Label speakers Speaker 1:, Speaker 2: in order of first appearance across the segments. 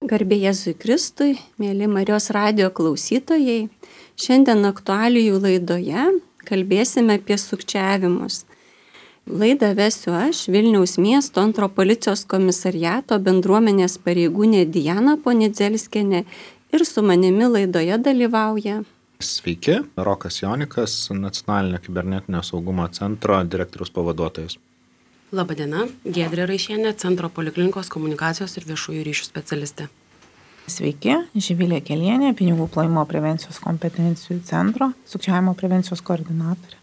Speaker 1: Garbė Jėzui Kristui, mėly Marijos radijo klausytojai, šiandien aktualijų laidoje kalbėsime apie sukčiavimus. Laidą vesiu aš, Vilniaus miesto 2 policijos komisariato bendruomenės pareigūnė Diana Ponidzelskienė ir su manimi laidoje dalyvauja.
Speaker 2: Sveiki, Rokas Jonikas, Nacionalinio kibernetinio saugumo centro direktoriaus pavaduotojas.
Speaker 3: Labadiena, Giedrė Raišienė, Centro poliklinikos komunikacijos ir viešųjų ryšių specialistė.
Speaker 4: Sveiki, Živilė Kelienė, pinigų plovimo prevencijos kompetencijų centro, sukčiavimo prevencijos koordinatorė.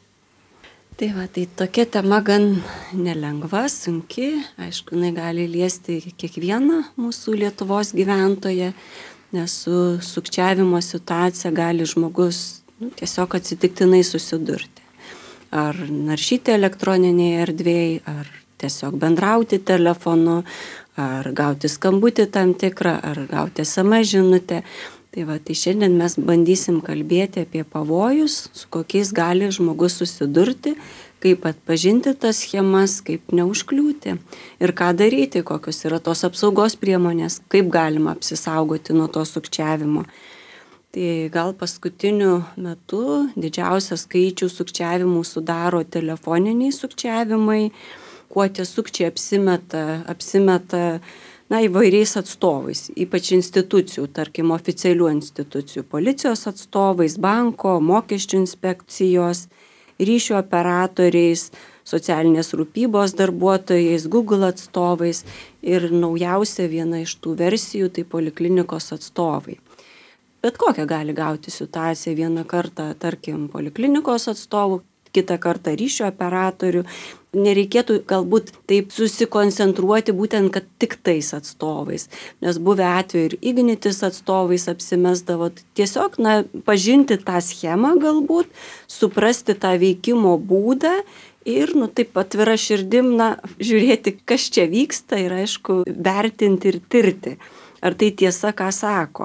Speaker 1: Tai tokia tema gan nelengva, sunki, aišku, jinai gali liesti kiekvieną mūsų Lietuvos gyventoją, nes su sukčiavimo situacija gali žmogus tiesiog atsitiktinai susidurti. Ar naršyti elektroninėje erdvėje, ar tiesiog bendrauti telefonu, ar gauti skambutį tam tikrą, ar gauti SMS žinutę. Tai šiandien mes bandysim kalbėti apie pavojus, su kokiais gali žmogus susidurti, kaip atpažinti tas schemas, kaip neužkliūti ir ką daryti, kokios yra tos apsaugos priemonės, kaip galima apsisaugoti nuo to sukčiavimo. Tai gal paskutiniu metu didžiausią skaičių sukčiavimų sudaro telefoniniai sukčiavimai, kuo tie sukčiai apsimeta įvairiais atstovais, ypač institucijų, tarkim oficialių institucijų, policijos atstovais, banko, mokesčių inspekcijos, ryšių operatoriais, socialinės rūpybos darbuotojais, Google atstovais ir naujausia viena iš tų versijų tai poliklinikos atstovai. Bet kokią gali gauti situaciją, vieną kartą, tarkim, poliklinikos atstovų, kitą kartą ryšio operatorių. Nereikėtų galbūt taip susikoncentruoti būtent, kad tik tais atstovais, nes buvę atveju ir Ignitis atstovais apsimesdavo. Tiesiog, pažinti tą schemą galbūt, suprasti tą veikimo būdą ir, taip atvira širdim, žiūrėti, kas čia vyksta ir, aišku, vertinti ir tirti, ar tai tiesa, ką sako.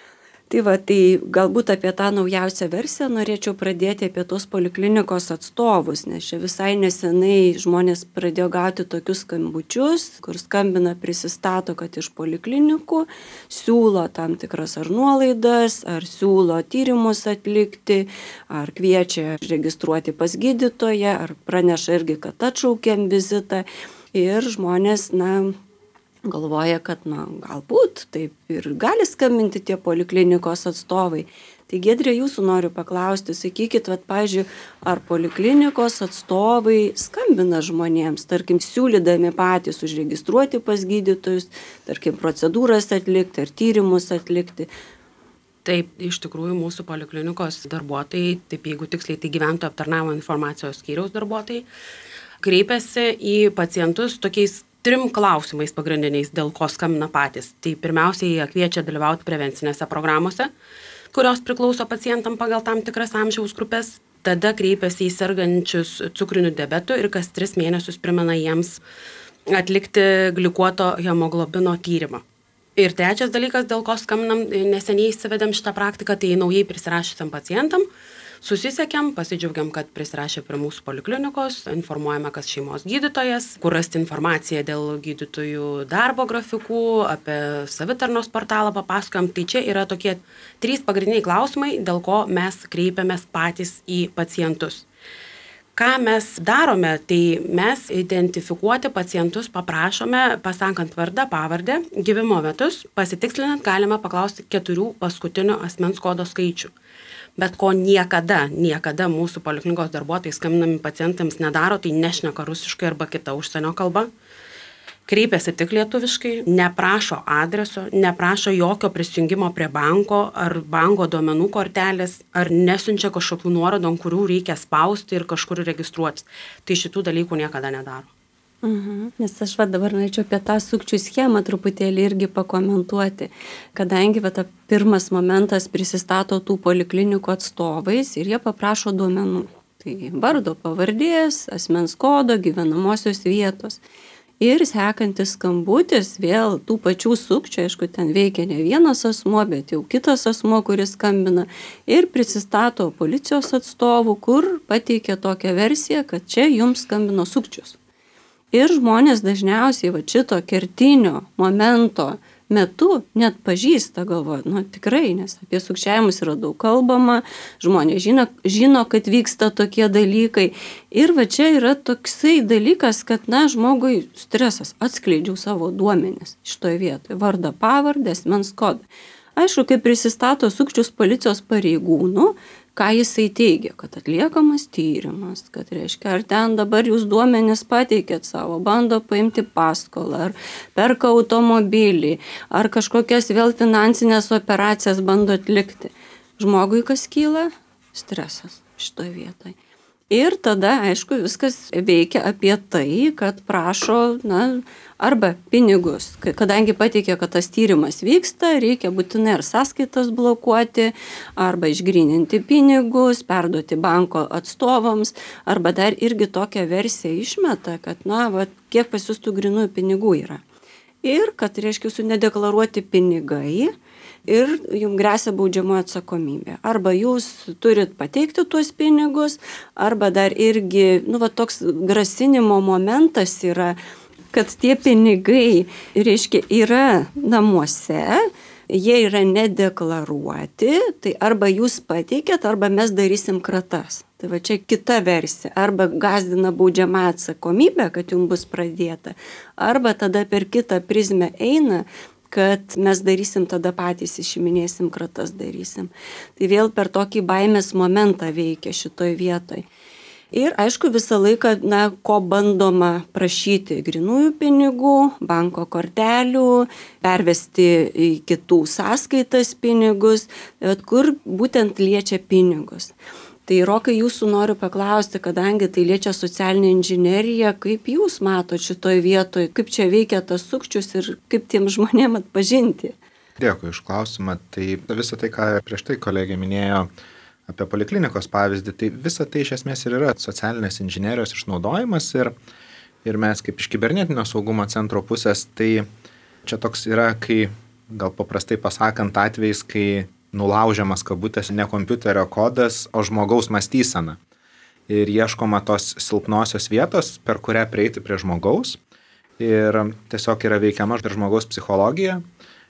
Speaker 1: Tai galbūt apie tą naujausią versiją norėčiau pradėti apie tos poliklinikos atstovus, nes čia visai nesenai žmonės pradėjo gauti tokius skambučius, kur skambina, prisistato, kad iš poliklinikų siūlo tam tikras ar nuolaidas, ar siūlo tyrimus atlikti, ar kviečia registruoti pas gydytoją, ar praneša irgi, kad atšaukiam vizitą ir žmonės, galvoja, kad galbūt taip ir gali skambinti tie poliklinikos atstovai. Tai Giedrė, jūsų noriu paklausti, sakykit, pavyzdžiui, ar poliklinikos atstovai skambina žmonėms, tarkim, siūlydami patys užregistruoti pas gydytojus, tarkim, procedūras atlikti ar tyrimus atlikti.
Speaker 3: Taip, iš tikrųjų mūsų poliklinikos darbuotojai, taip jeigu tiksliai, tai gyventojų aptarnavimo informacijos skyriaus darbuotojai, kreipiasi į pacientus tokiais 3 klausimais pagrindiniais, dėl ko skambina patys. Tai pirmiausiai jie kviečia dalyvauti prevencinėse programuose, kurios priklauso pacientam pagal tam tikras amžiaus grupės. Tada kreipiasi į sergančius cukriniu diabetu ir kas 3 mėnesius primena jiems atlikti glikuoto hemoglobino tyrimą. Ir trečias dalykas, dėl ko skambinam, neseniai įsivedėm šitą praktiką, tai naujai prisirašysiam pacientam. Susisiekėm, pasidžiaugiam, kad prisirašė prie mūsų poliklinikos, informuojame, kas šeimos gydytojas, kur rasti informaciją dėl gydytojų darbo grafikų, apie savitarnos portalą papasakojam. Tai čia yra tokie 3 pagrindiniai klausimai, dėl ko mes kreipiamės patys į pacientus. Ką mes darome, tai mes identifikuoti pacientus paprašome, pasakant vardą, pavardę, gimimo metus, pasitikslinant galime paklausti 4 paskutinių asmens kodo skaičių. Bet ko niekada mūsų poliklinikos darbuotojai skambinami pacientams nedaro, tai nešneka rusiškai arba kita užsienio kalba. Kreipiasi tik lietuviškai, neprašo adreso, neprašo jokio prisijungimo prie banko ar banko duomenų kortelės, ar nesiunčia kažkokių nuorodų, kurių reikia spausti ir kažkur registruotis. Tai šitų dalykų niekada nedaro.
Speaker 1: Nes aš dabar norėčiau apie tą sukčių schemą truputėlį irgi pakomentuoti, kadangi pirmas momentas prisistato tų poliklinikų atstovais ir jie paprašo duomenų. Tai vardo, pavardės, asmens kodo, gyvenamosios vietos. Ir sekantis skambutis vėl tų pačių sukčių, aišku, ten veikia ne vienas asmuo, bet jau kitas asmuo, kuris skambina ir prisistato policijos atstovų, kur pateikia tokią versiją, kad čia jums skambino sukčius. Ir žmonės dažniausiai šito kertinio momento metu net pažįsta, galvoja, tikrai, nes apie sukčiavimus yra daug kalbama, žmonės žino, kad vyksta tokie dalykai. Ir va čia yra toksai dalykas, kad, žmogui stresas, atskleidžiau savo duomenis šitoje vietoje, vardą, pavardę, asmens kodą. Aišku, kai prisistato sukčius policijos pareigūnų, ką jisai teigia, kad atliekamas tyrimas, kad reiškia, ar ten dabar jūs duomenis pateikėt savo, bando paimti paskolą, ar perka automobilį, ar kažkokias vėl finansinės operacijas bando atlikti. Žmogui kas kyla? Stresas šitoje vietoje. Ir tada, aišku, viskas veikia apie tai, kad prašo, arba pinigus. Kadangi pateikė, kad tas tyrimas vyksta, reikia būtinai ar sąskaitas blokuoti, arba išgryninti pinigus, perduoti banko atstovams, arba dar irgi tokią versiją išmeta, kad, kiek pas jūs tų grynųjų pinigų yra. Ir kad, reiškia, jūsų nedeklaruoti pinigai, ir jums gresia baudžiamoji atsakomybė. Arba jūs turit pateikti tuos pinigus, arba dar irgi, toks grasinimo momentas yra, kad tie pinigai, reiškia, yra namuose, jie yra nedeklaruoti, tai arba jūs pateikėt, arba mes darysim kratas. Tai va čia kita versija. Arba gąsdina baudžiamą atsakomybę, kad jums bus pradėta, arba tada per kitą prizmę eina, kad mes darysim tada patys, išiminėsim, kratas darysim. Tai vėl per tokį baimės momentą veikia šitoj vietoj. Ir aišku, visą laiką, ko bandoma prašyti grynųjų pinigų, banko kortelių, pervesti į kitų sąskaitas pinigus, bet kur būtent liečia pinigus. Tai Rokai, jūsų noriu paklausti, kadangi tai liečia socialinę inžineriją, kaip jūs matot šitoj vietoj, kaip čia veikia tas sukčius ir kaip tiem žmonėm atpažinti?
Speaker 2: Dėkui iš klausimą. Tai visą tai, ką prieš tai kolegė minėjo apie poliklinikos pavyzdį, tai visą tai iš esmės ir yra socialinės inžinerijos išnaudojimas ir mes kaip iš kibernetinio saugumo centro pusės, tai čia toks yra, kai gal paprastai pasakant atvejais, kai nulaužiamas kabutės ne kompiuterio kodas, o žmogaus mąstysena. Ir ieškoma tos silpnosios vietos, per kurią prieiti prie žmogaus. Ir tiesiog yra veikiama ir žmogaus psichologija.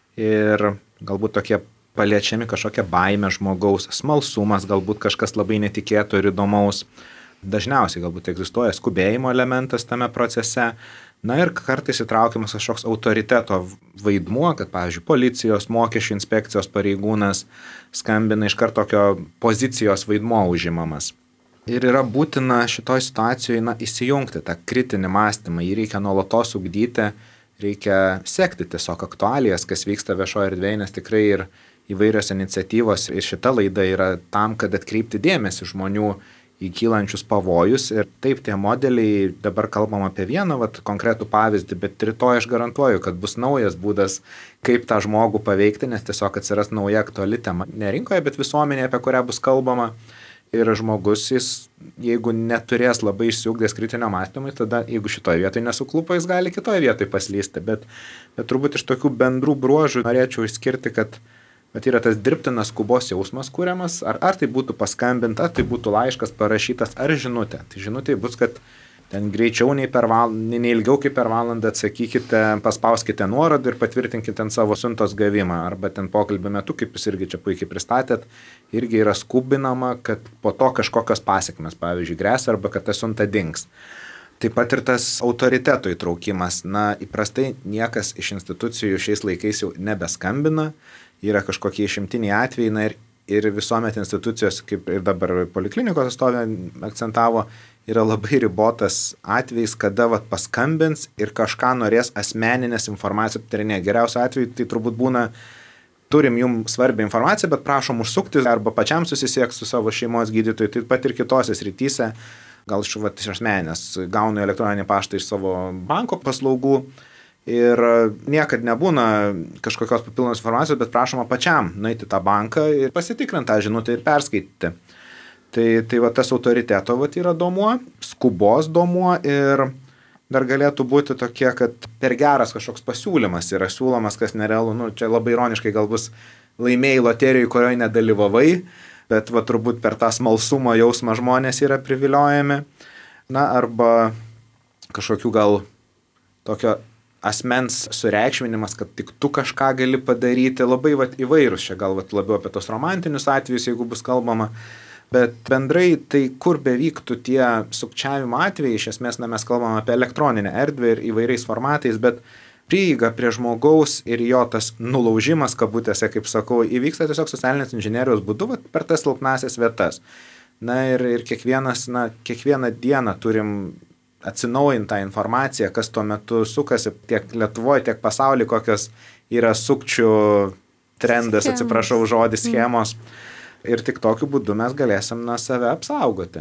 Speaker 2: Ir galbūt tokie paliečiami kažkokia baimė žmogaus, smalsumas, galbūt kažkas labai netikėto ir įdomaus. Dažniausiai galbūt egzistuoja skubėjimo elementas tame procese. Ir kartais įtraukiamas kažkoks autoriteto vaidmuo, kad, pavyzdžiui, policijos, mokesčių inspekcijos pareigūnas skambina iš karto tokio pozicijos vaidmuo užimamas. Ir yra būtina šitoj situacijoje įsijungti tą kritinį mąstymą, jį reikia nuolatos ugdyti, reikia sekti tiesiog aktualijas, kas vyksta viešoje erdvėje, nes tikrai ir įvairios iniciatyvos ir šita laida yra tam, kad atkreipti dėmesį žmonių į kylančius pavojus. Ir taip tie modeliai, dabar kalbam apie vieną konkretų pavyzdį, bet rytoj aš garantuoju, kad bus naujas būdas, kaip tą žmogų paveikti, nes tiesiog atsiras nauja aktuali tema. Ne rinkoje, bet visuomenėje, apie kurią bus kalbama. Ir žmogus, jis, jeigu neturės labai išsiugdęs kritinio mąstymą, tada, jeigu šitoje vietoje nesuklupo, jis gali kitoje vietoje paslysti. Bet turbūt iš tokių bendrų bruožų norėčiau išskirti, kad yra tas dirbtinas skubos jausmas kūriamas, ar tai būtų paskambinta, ar tai būtų laiškas parašytas, ar žinutė. Tai žinutė bus, kad ten greičiau nei ilgiau kaip per valandą atsakykite, paspauskite nuorodą ir patvirtinkite ten savo siuntos gavimą. Arba ten pokalbio metu, kaip jūs irgi čia puikiai pristatėt, irgi yra skubinama, kad po to kažkokios pasekmės, pavyzdžiui, gresia arba kad ta siunta dings. Taip pat ir tas autoriteto įtraukimas. Įprastai niekas iš institucijų šiais laikais jau nebeskambina. Yra kažkokie išimtiniai atvejai, ir visuomet institucijos, kaip ir dabar poliklinikos atstovė akcentavo, yra labai ribotas atvejis, kada paskambins ir kažką norės asmeninės informacijos aptarinėti. Geriausiu atveju tai turbūt būna, turim jums svarbią informaciją, bet prašom užsukti arba pačiam susisiekti su savo šeimos gydytoju. Taip pat ir kitose srityse, gal iš asmeninės, gaunu elektroninį paštą iš savo banko paslaugų. Ir niekad nebūna kažkokios papildomos informacijos, bet prašoma pačiam nueiti tą banką ir pasitikrinti tą žinutę ir perskaityti. Tai tas autoriteto yra domuo, skubos domuo ir dar galėtų būti tokie, kad per geras kažkoks pasiūlymas yra siūlomas, kas nerealu. Čia labai ironiškai gal bus laimėjai loterijai, kurioje nedalyvavai, bet turbūt per tą smalsumo jausmą žmonės yra priviliojami. Arba kažkokių gal tokio asmens sureikšminimas, kad tik tu kažką gali padaryti, labai įvairūs, čia gal labiau apie tos romantinius atvejus, jeigu bus kalbama, bet bendrai tai kur bevyktų tie sukčiavimo atvejai, iš esmės mes kalbam apie elektroninę erdvę ir įvairiais formatais, bet prieiga prie žmogaus ir jo tas nulaužimas, kabutėse, kaip sakau, įvyksta tiesiog socialinės inžinerijos būdu per tas silpnasias vietas. Na ir kiekvieną dieną turim atsinaujinti tą informaciją, kas tuo metu sukasi tiek Lietuvoje, tiek pasaulyje, kokios yra sukčių trendas, atsiprašau žodį, schemos. Ir tik tokiu būdu mes galėsim save apsaugoti.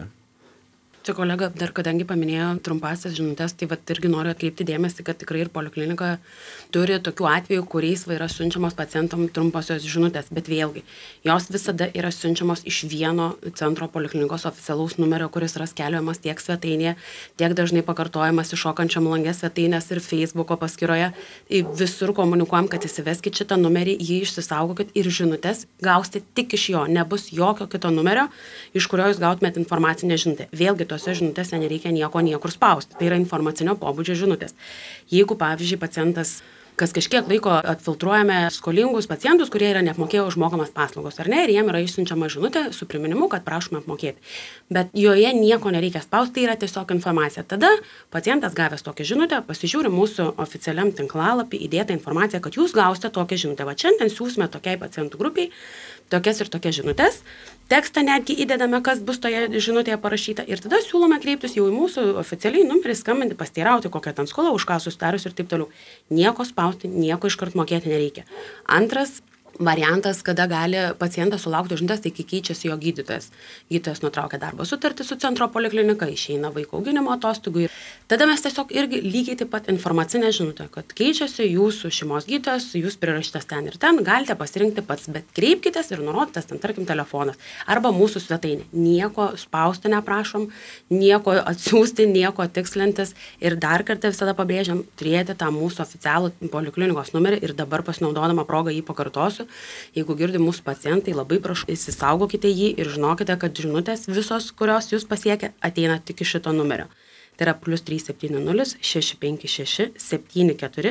Speaker 3: Čia kolega dar kadangi paminėjo trumpasias žinutės, tai irgi noriu atkreipti dėmesį, kad tikrai ir poliklinika turi tokių atvejų, kuriais yra siunčiamos pacientam trumposios žinutės, bet vėlgi, jos visada yra siunčiamos iš vieno centro poliklinikos oficialaus numerio, kuris yra skelbiamas tiek svetainėje, tiek dažnai pakartojamas iššokančiam langė svetainės ir Facebooko paskyroje. Visur komunikuojam, kad įsiveskit šitą numerį, jį išsisaugokit ir žinutės gausite tik iš jo, nebus jokio kito numerio, iš kurio jūs gautumėt informacinę žinutę. Vėlgi, tose žinutėse nereikia niekur spausti. Tai yra informacinio pobūdžio žinutės. Jeigu, pavyzdžiui, pacientas, kas kažkiek laiko atfiltruojame skolingus pacientus, kurie yra neapmokėję užmokamas paslaugos, ar ne, ir jiem yra išsiunčiama žinutė su priminimu, kad prašome apmokėti. Bet joje nieko nereikia spausti, tai yra tiesiog informacija. Tada pacientas gavęs tokią žinutę, pasižiūri mūsų oficialiam tinklalapį įdėtą informaciją, kad jūs gausite tokią žinutę. Va šiandien siūsime tokiai pacientų grupiai tokias ir tokias žinutės. Tekstą netgi įdedame, kas bus toje žinutėje parašyta ir tada siūlome kreiptis jau į mūsų oficialiai numerį, skambinti, pasteirauti, kokią ten skolą, už ką susidarius ir taip toliau. Nieko spausti, nieko iškart mokėti nereikia. Antras variantas, kada gali pacientas sulaukti žinutės, tai kai keičiasi jo gydytojas. Gydytojas nutraukia darbo sutartį su centro poliklinika, išeina vaiko auginimo atostogų. Tada mes tiesiog irgi lygiai taip pat informacinę žinutę, kad keičiasi jūsų šeimos gydytojas, jūs prirašytas ten ir ten, galite pasirinkti pats, bet kreipkitės ir nurodytas ten, tarkim, telefonas arba mūsų svetainė. Nieko spausti neprašom, nieko atsiųsti, nieko tikslintis ir dar kartą visada pabrėžiam, turėti tą mūsų oficialų poliklinikos numerį ir dabar pasinaudodama progą jį pakartosiu. Jeigu girdi mūsų pacientai, labai prašau, įsisaugokite jį ir žinokite, kad žinutės visos, kurios jūs pasiekia, ateina tik iš šito numerio. Tai yra +370 656 74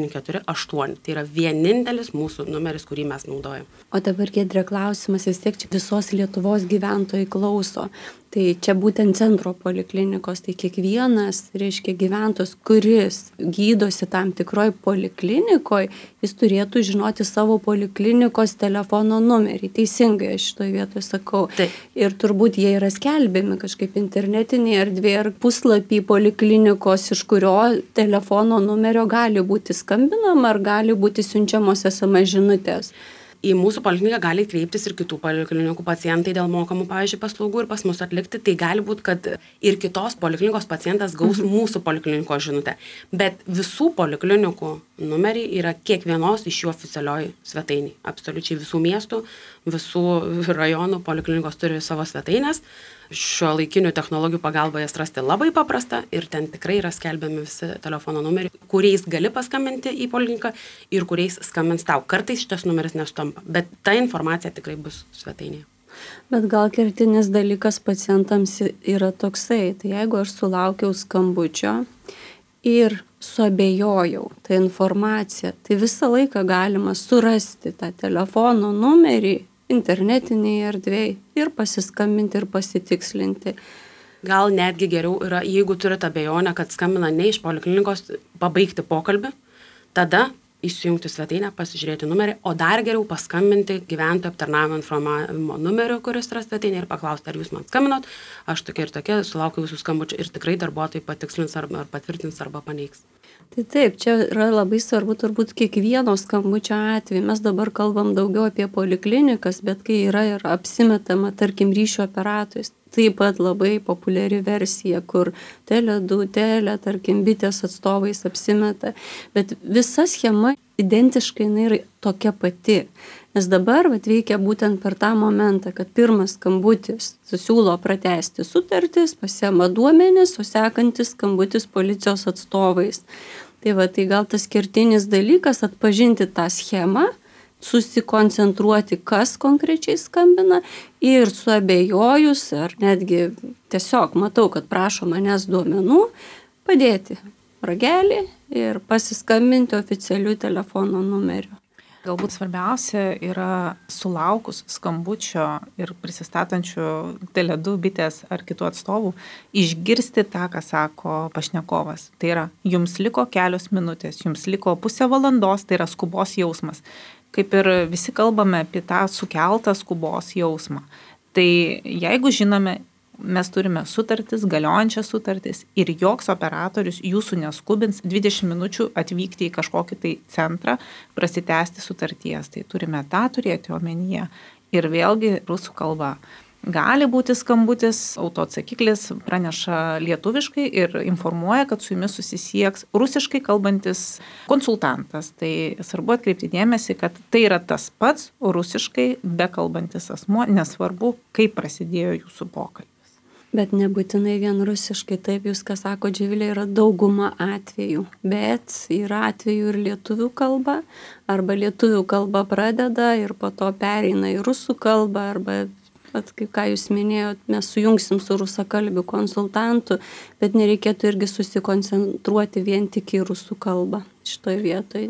Speaker 3: 748. Tai yra vienintelis mūsų numeris, kurį mes naudojam.
Speaker 1: O dabar, Giedrė, klausimas, vis tiek visos Lietuvos gyventojai klauso. Tai čia būtent centro poliklinikos, tai kiekvienas, reiškia, gyventojas, kuris gydosi tam tikroj poliklinikoj, jis turėtų žinoti savo poliklinikos telefono numerį. Teisingai aš šitoje vietoje sakau.
Speaker 3: Taip.
Speaker 1: Ir turbūt jie yra skelbiami kažkaip internetinėje erdvėje ar puslapį poliklinikos, iš kurio telefono numerio gali būti skambinama ar gali būti siunčiamos SMS žinutės.
Speaker 3: Į mūsų polikliniką gali kreiptis ir kitų poliklinikų pacientai dėl mokamų, pavyzdžiui, paslaugų ir pas mus atlikti. Tai gali būti, kad ir kitos poliklinikos pacientas gaus mūsų poliklinikos žinutę. Bet visų poliklinikų numeriai yra kiekvienos iš jų oficialioj svetainiai. Absoliučiai visų miestų, visų rajonų poliklinikos turi savo svetainės. Šio laikinių technologijų pagalba jas rasti labai paprasta ir ten tikrai yra skelbiami visi telefono numeriai, kuriais gali paskambinti į polikliniką ir kuriais skambins tau. Kartais šitas numeris nesutampa, bet ta informacija tikrai bus svetainėje.
Speaker 1: Bet gal kertinis dalykas pacientams yra toksai, tai jeigu aš sulaukiau skambučio ir suabejojau tą informaciją, tai visą laiką galima surasti tą telefono numerį internetinėje erdvėje ir pasiskambinti ir pasitikslinti.
Speaker 3: Gal netgi geriau yra, jeigu turite abejonę, kad skambina ne iš poliklinikos, pabaigti pokalbį, tada įsijungti svetainę, pasižiūrėti numerį, o dar geriau paskambinti gyventojų aptarnavimo informavimo numeriu, kuris yra svetainė ir paklausti, ar jūs man skambinot, aš tokia ir tokia, sulaukiu jūsų skambučių ir tikrai darbuotojai patikslins ar patvirtins arba paneigs.
Speaker 1: Tai taip, čia yra labai svarbu turbūt kiekvieno skambučio atveju. Mes dabar kalbam daugiau apie poliklinikas, bet kai yra ir apsimetama, tarkim, ryšio operatorius, taip pat labai populiari versija, kur Tele2, tarkim, bitės atstovais apsimeta. Bet visa schema identiškai yra tokia pati. Nes dabar veikia būtent per tą momentą, kad pirmas skambutis siūlo pratęsti sutartis, pasiema duomenis, o sekantis skambutis policijos atstovais. Tai gal tas kertinis dalykas atpažinti tą schemą, susikoncentruoti, kas konkrečiai skambina ir suabejojus, ar netgi tiesiog matau, kad prašo manęs duomenų, padėti ragelį ir pasiskambinti oficialiu telefono numeriu.
Speaker 4: Galbūt svarbiausia yra sulaukus skambučio ir prisistatančių Tele2 bitės ar kitų atstovų išgirsti tą, ką sako pašnekovas. Tai yra, jums liko kelios minutės, jums liko pusę valandos, tai yra skubos jausmas. Kaip ir visi kalbame apie tą sukeltą skubos jausmą. Tai jeigu žinome, mes turime sutartis, galiojančias sutartis ir joks operatorius jūsų neskubins 20 minučių atvykti į kažkokį tai centrą, prasitęsti sutarties. Tai turime tą turėti omenyje. Ir vėlgi rusų kalba. Gali būti skambutis, autoatsakiklis praneša lietuviškai ir informuoja, kad su jumis susisieks rusiškai kalbantis konsultantas. Tai svarbu atkreipti dėmesį, kad tai yra tas pats rusiškai bekalbantis asmuo, nesvarbu, kaip prasidėjo jūsų pokalbis.
Speaker 1: Bet nebūtinai vien rusiškai, taip jūs, ką sako Živilė, yra dauguma atvejų. Bet yra atvejų ir lietuvių kalba, arba lietuvių kalba pradeda ir po to pereina į rusų kalbą, arba, kaip ką jūs minėjot, mes sujungsim su rusakalbiu konsultantu, bet nereikėtų irgi susikoncentruoti vien tik į rusų kalbą šitoj vietoj,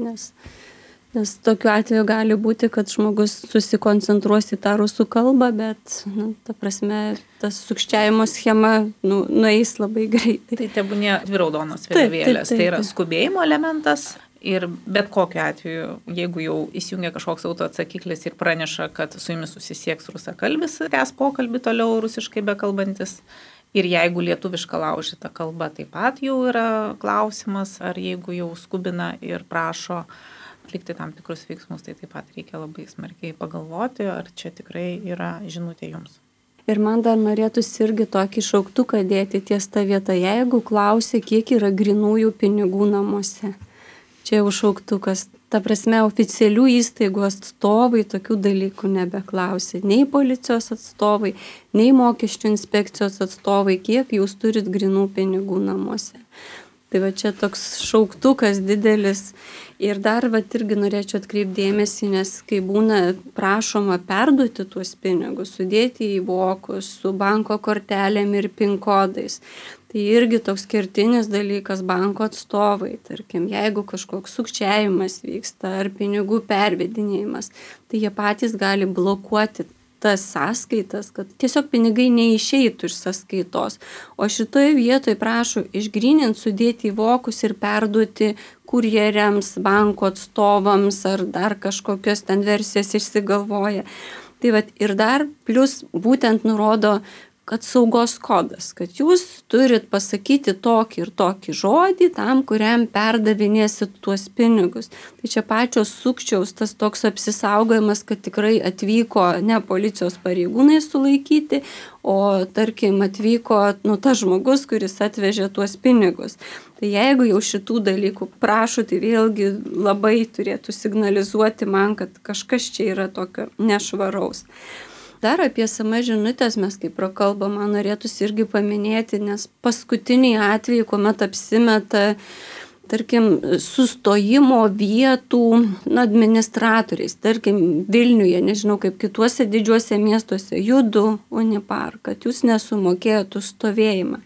Speaker 1: nes tokiu atveju gali būti, kad žmogus susikoncentruos į tą rusų kalbą, bet, ta prasme, tas sukčiavimo schema nueis labai greitai.
Speaker 4: Tai tebūnie dvi raudonos vėliavėlės. Tai yra skubėjimo elementas ir bet kokiu atveju, jeigu jau įsijungia kažkoks autoatsakiklis ir praneša, kad su jumis susisieks rusakalbis, tęs pokalbį toliau rusiškai bekalbantis. Ir jeigu lietuviška laužyta kalba, taip pat jau yra klausimas, ar jeigu jau skubina ir prašo atlikti tam tikrus veiksmus, tai taip pat reikia labai smarkiai pagalvoti, ar čia tikrai yra žinutė jums.
Speaker 1: Ir man dar norėtųsi irgi tokį šauktuką dėti ties tą vietą, jeigu klausia, kiek yra grinųjų pinigų namuose. Čia jau šauktukas. Ta prasme, oficialių įstaigų atstovai tokių dalykų nebeklausia. Nei policijos atstovai, nei mokesčių inspekcijos atstovai, kiek jūs turit grinų pinigų namuose. Tai va čia toks šauktukas didelis. Ir dar va irgi norėčiau atkreipdėmėsi, nes kai būna prašoma perduoti tuos pinigus, sudėti į vokus su banko kortelėm ir PIN kodais. Tai irgi toks kertinis dalykas banko atstovai. Tarkim, jeigu kažkoks sukčiavimas vyksta ar pinigų pervedinėjimas, tai jie patys gali blokuoti tas sąskaitas, kad tiesiog pinigai neišeitų iš sąskaitos. O šitoje vietoje prašau išgryninti, sudėti į vokus ir perduoti kurjeriams, banko atstovams ar dar kažkokios ten versijas išsigalvoja. Tai vat, ir dar plus būtent nurodo, kad saugos kodas, kad jūs turit pasakyti tokį ir tokį žodį tam, kuriam perdavinėsit tuos pinigus. Tai čia pačios sukčiaus tas toks apsisaugojimas, kad tikrai atvyko ne policijos pareigūnai sulaikyti, o tarkim atvyko tas žmogus, kuris atvežė tuos pinigus. Tai jeigu jau šitų dalykų prašo, tai vėlgi labai turėtų signalizuoti man, kad kažkas čia yra tokio nešvaraus. Dar apie SMS žinutės mes kaip prakalbam, man norėtųsi irgi paminėti, nes paskutiniai atvejai, kuomet apsimeta, tarkim, sustojimo vietų administratoriais, tarkim, Vilniuje, nežinau kaip kituose didžiuose miestuose, Judu, Unipar, kad jūs nesumokėjot už stovėjimą.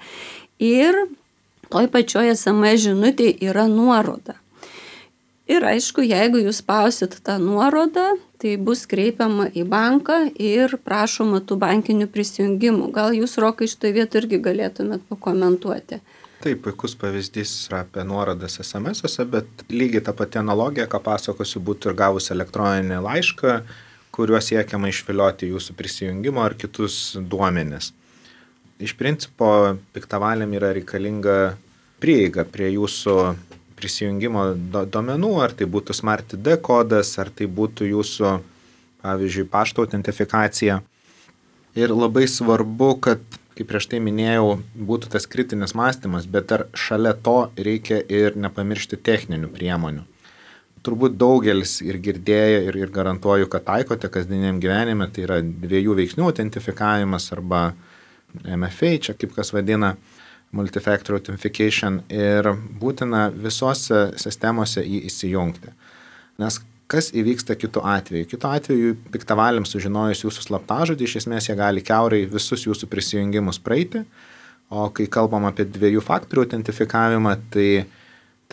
Speaker 1: Ir toj pačioje SMS žinutėje yra nuoroda. Ir aišku, jeigu jūs spausit tą nuorodą, tai bus kreipiama į banką ir prašoma tų bankinių prisijungimų. Gal jūs, Rokai, šitoje vietoje irgi galėtumėt pakomentuoti?
Speaker 2: Taip, puikus pavyzdys yra apie nuorodas SMS-ose, bet lygiai tą patį analogiją, ką pasakosiu, būtų ir gavus elektroninį laišką, kuriuo siekiama išvilioti jūsų prisijungimo ar kitus duomenis. Iš principo, piktavaliam yra reikalinga prieiga prie jūsų prisijungimo duomenų, ar tai būtų Smart ID kodas, ar tai būtų jūsų, pavyzdžiui, pašto autentifikacija. Ir labai svarbu, kad, kaip prieš tai minėjau, būtų tas kritinis mąstymas, bet ar šalia to reikia ir nepamiršti techninių priemonių. Turbūt daugelis ir girdėjo ir garantuoju, kad taikote kasdieniam gyvenime, tai yra 2 veiksnių autentifikavimas arba MFA, čia kaip kas vadina, Multifactor Authentication, ir būtina visose sistemose jį įsijungti. Nes kas įvyksta kitu atveju? Kitu atveju piktavaliams sužinojus jūsų slaptažodį, iš esmės jie gali kiaurai visus jūsų prisijungimus praeiti, o kai kalbam apie 2 faktorių autentifikavimą, tai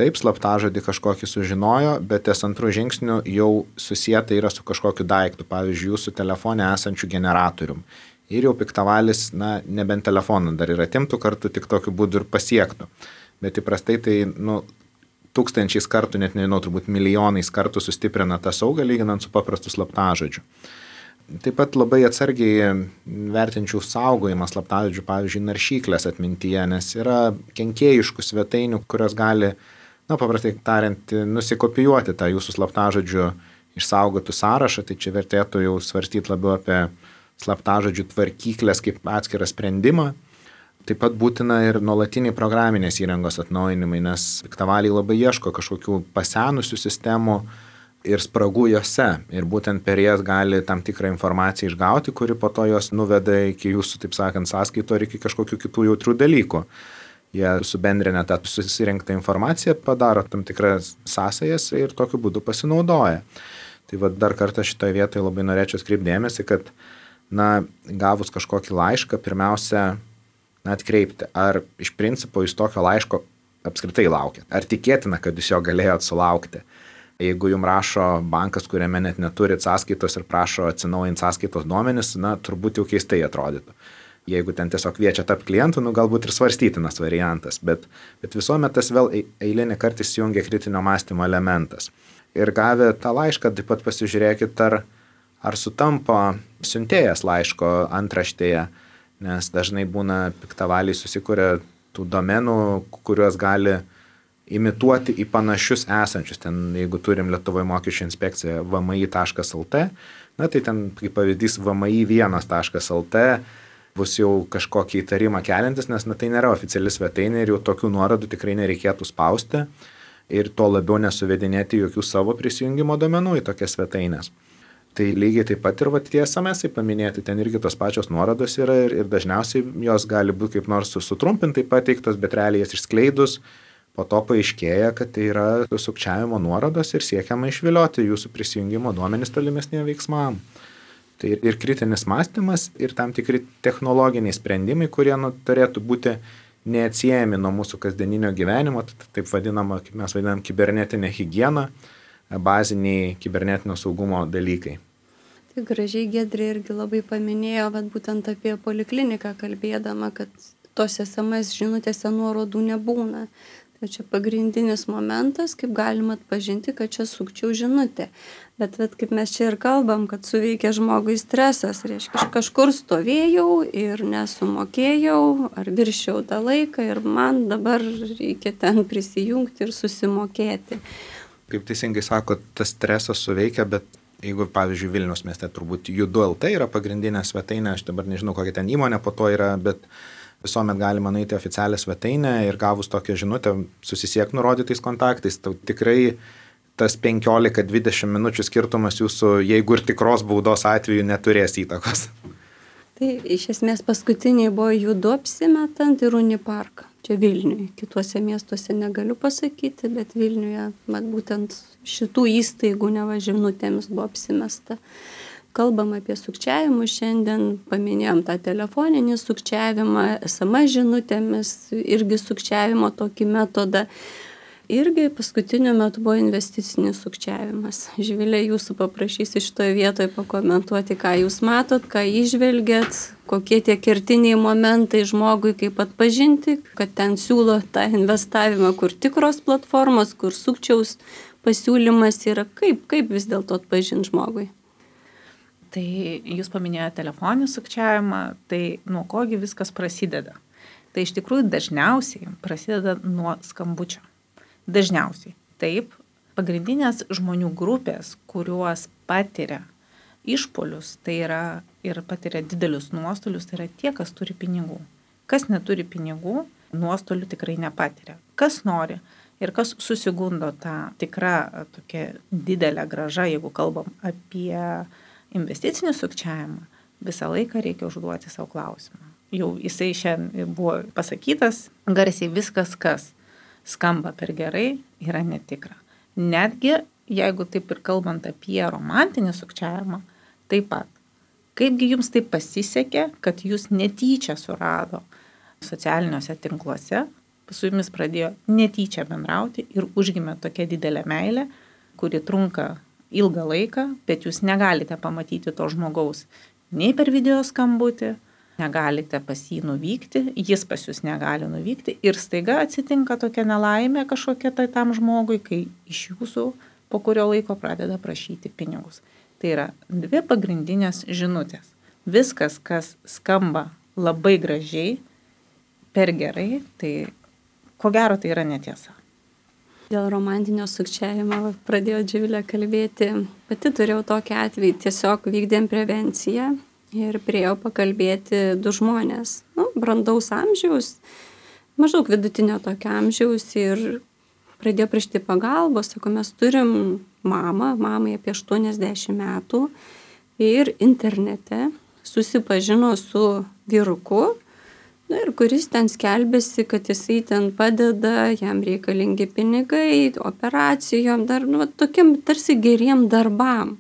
Speaker 2: taip, slaptažodį kažkokį sužinojo, bet ties antrų žingsnių jau susieta yra su kažkokiu daiktu, pavyzdžiui, jūsų telefone esančiu generatorium. Ir jau piktavalis, nebent telefoną dar ir atimtų kartu, tik tokiu būdu ir pasiektų. Bet įprastai tai, tūkstančiais kartų, net nežinau, turbūt milijonais kartų sustiprina tą saugą, lyginant su paprastu slaptažodžiu. Taip pat labai atsargiai vertinčiau saugojimą slaptažodžių, pavyzdžiui, naršyklės atmintyje, nes yra kenkėjiškų svetainių, kurios gali, paprastai tariant, nusikopijuoti tą jūsų slaptažodžių išsaugotų sąrašą, tai čia vertėtų jau svarstyti labiau apie slaptažodžių tvarkyklės kaip atskirą sprendimą. Taip pat būtina ir nuolatiniai programinės įrangos atnaujinimai, nes piktavaliai labai ieško kažkokių pasenusių sistemų ir spragų jose. Ir būtent per jas gali tam tikrą informaciją išgauti, kuri po to jos nuveda iki jūsų, taip sakant, sąskaito ir iki kažkokių kitų jautrių dalykų. Jie subendrinę tą susirinktą informaciją, padaro tam tikras sąsajas ir tokiu būdu pasinaudoja. Tai dar kartą šitoje vietoje labai norėčiau atkreipdėmėsi, kad gavus kažkokį laišką, pirmiausia, atkreipti, ar iš principo jūs tokio laiško apskritai laukėt, ar tikėtina, kad jūs jo galėjot sulaukti. Jeigu jums rašo bankas, kuriame net neturit sąskaitos ir prašo atsinaujinti sąskaitos duomenis, turbūt jau keistai atrodytų. Jeigu ten tiesiog kviečia tapti klientų, galbūt ir svarstytinas variantas, bet visuomet tas vėl eilinį kartą įsijungia kritinio mąstymo elementas. Ir gavę tą laišką, taip pat pasižiūrėkit, ar sutampa siuntėjas laiško antraštėje, nes dažnai būna piktavaliai susikuria tų domenų, kuriuos gali imituoti į panašius esančius. Ten, jeigu turim Lietuvoje mokesčių inspekciją vmi.lt, tai ten, kaip pavyzdys, vmi1.lt bus jau kažkokį įtarimą keliantis, nes tai nėra oficiali svetainė ir jau tokių nuorodų tikrai nereikėtų spausti ir tuo labiau nesuvedinėti jokių savo prisijungimo domenų į tokias svetainės. Tai lygiai taip pat ir tie SMS-ai paminėti, ten irgi tos pačios nuorodos yra ir dažniausiai jos gali būti kaip nors sutrumpintai pateiktos, bet realiai jas išskleidus, po to paaiškėja, kad tai yra sukčiavimo nuorodos ir siekiama išvilioti jūsų prisijungimo duomenis tolimesniem veiksmam. Tai ir kritinis mąstymas, ir tam tikri technologiniai sprendimai, kurie turėtų būti neatsiejami nuo mūsų kasdieninio gyvenimo, taip vadinama, kaip mes vadinam, kibernetinė higiena, baziniai kibernetinio saugumo dalykai.
Speaker 1: Tai gražiai Giedrė irgi labai paminėjo, būtent apie polikliniką kalbėdama, kad tos SMS žinutėse nuorodų nebūna. Tai čia pagrindinis momentas, kaip galima atpažinti, kad čia sukčiau žinutė. Bet kaip mes čia ir kalbam, kad suveikia žmogui stresas, reiškia, kažkur stovėjau ir nesumokėjau, ar viršiau tą laiką ir man dabar reikia ten prisijungti ir susimokėti.
Speaker 2: Kaip teisingai sako, tas stresas suveikia, bet jeigu, pavyzdžiui, Vilniaus mieste turbūt Judu.lt yra pagrindinė svetainė, aš dabar nežinau, kokia ten įmonė po to yra, bet visuomet galima nueiti oficialią svetainę ir gavus tokią žinutę susisiekti nurodytais kontaktais. Tai tikrai tas 15-20 minučių skirtumas jūsų, jeigu ir tikros baudos atveju, neturės įtakos.
Speaker 1: Tai iš esmės paskutiniai buvo Judu apsimetant ir Uniparką. Čia Vilniuje. Kituose miestuose negaliu pasakyti, bet Vilniuje būtent šitų įstaigų žinutėmis buvo apsimesta. Kalbam apie sukčiavimus šiandien, paminėjom tą telefoninį sukčiavimą, SMS žinutėmis, irgi sukčiavimo tokį metodą. Irgi paskutiniu metu buvo investicinis sukčiavimas. Živilė, jūsų paprašysiu šitoje vietoje pakomentuoti, ką jūs matot, ką įžvelgiat, kokie tie kertiniai momentai žmogui, kaip atpažinti, kad ten siūlo tą investavimą, kur tikros platformos, kur sukčiaus pasiūlymas yra, kaip vis dėlto atpažinti žmogui.
Speaker 4: Tai jūs paminėjote telefoninį sukčiavimą, tai nuo kogi viskas prasideda? Tai iš tikrųjų dažniausiai prasideda nuo skambučio. Dažniausiai. Taip, pagrindinės žmonių grupės, kuriuos patiria išpolius, tai yra ir patiria didelius nuostolius, tai yra tie, kas turi pinigų. Kas neturi pinigų, nuostolių tikrai nepatiria. Kas nori ir kas susigundo tą tikrą tokią didelę grąžą, jeigu kalbam apie investicinį sukčiavimą, visą laiką reikia užduoti savo klausimą. Jau jisai šiandien buvo pasakytas, garsiai viskas, kas skamba per gerai, yra netikra. Netgi, jeigu taip ir kalbant apie romantinį sukčiavimą, taip pat. Kaipgi jums taip pasisekė, kad jūs netyčia surado socialiniuose tinkluose su jumis pradėjo netyčia bendrauti ir užgimė tokia didelė meilė, kuri trunka ilgą laiką, bet jūs negalite pamatyti to žmogaus nei per video skambutį, negalite pas jį nuvykti, jis pas jūs negali nuvykti ir staiga atsitinka tokia nelaimė kažkokia tai tam žmogui, kai iš jūsų po kurio laiko pradeda prašyti pinigus. Tai yra 2 pagrindinės žinutės. Viskas, kas skamba labai gražiai, per gerai, tai ko gero tai yra netiesa.
Speaker 1: Dėl romantinio sukčiavimo pradėjo Dživilė kalbėti. Pati turėjau tokį atvejį, tiesiog vykdėm prevenciją ir priėjau pakalbėti 2 žmonės, brandaus amžiaus, maždaug vidutinio tokio amžiaus ir pradėjo prašyti pagalbos, sako, mes turim mamai apie 80 metų ir internete susipažino su vyruku, ir kuris ten skelbėsi, kad jisai ten padeda, jam reikalingi pinigai, operacijom, dar tokiam tarsi geriem darbam.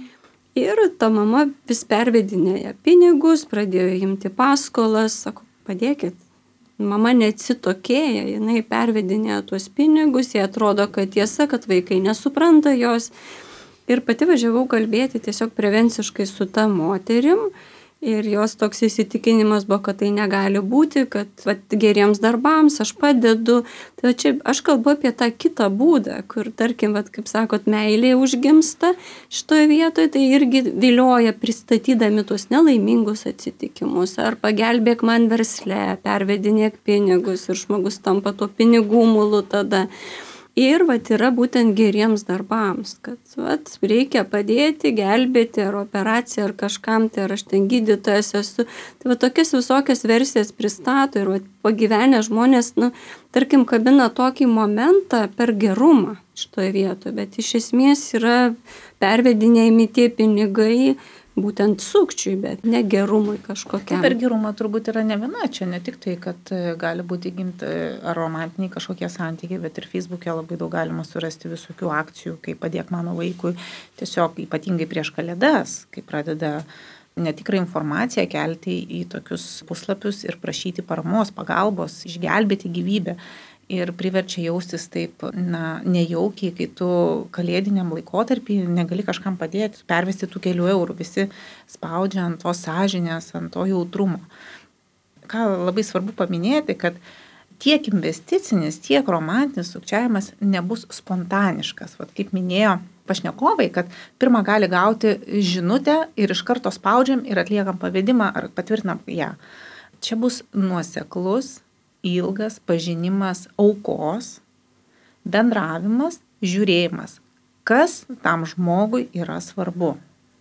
Speaker 1: Ir ta mama vis pervedinėja pinigus, pradėjo imti paskolas, sako, padėkit. Mama neatsitokėja, jinai pervedinėja tuos pinigus, jie atrodo, kad tiesa, kad vaikai nesupranta jos. Ir pati važiavau kalbėti tiesiog prevenciškai su ta moterim. Ir jos toks įsitikinimas buvo, kad tai negali būti, kad geriems darbams aš padedu. Tai čia aš kalbu apie tą kitą būdą, kur, tarkim, kaip sakot, meilė užgimsta šitoje vietoje, tai irgi vilioja pristatydami tuos nelaimingus atsitikimus. Ar pagelbėk man versle, pervedinėk pinigus ir žmogus tampa tuo pinigų mulu tada. Ir yra būtent geriems darbams, kad reikia padėti, gelbėti ar operaciją ar kažkam, tai ar aš ten gydytojas esu. Tai tokias visokias versijas pristato ir pagyvenę žmonės, tarkim, kabina tokį momentą per gerumą šitoje vietoje, bet iš esmės yra pervedinėjami tie pinigai būtent sukčiui, bet ne gerumui kažkokiam.
Speaker 4: Per gerumą turbūt yra ne viena, čia ne tik tai, kad gali būti gimti ar romantiniai kažkokie santykiai, bet ir Facebook'e labai daug galima surasti visokių akcijų, kaip padėk mano vaikui, tiesiog ypatingai prieš Kalėdas, kai pradeda netikrą informaciją kelti į tokius puslapius ir prašyti paramos, pagalbos, išgelbėti gyvybę. Ir priverčia jaustis taip, nejaukiai, kai tu kalėdiniam laikotarpį negali kažkam padėti, pervesti tų kelių eurų, visi spaudžia ant to sąžinės, ant to jautrumo. Ką labai svarbu paminėti, kad tiek investicinis, tiek romantinis sukčiavimas nebus spontaniškas. Kaip minėjo pašnekovai, kad pirmą gali gauti žinutę ir iš karto spaudžiam ir atliekam pavedimą ar patvirtinam ją. Čia bus nuoseklus, ilgas pažinimas aukos, bendravimas, žiūrėjimas, kas tam žmogui yra svarbu.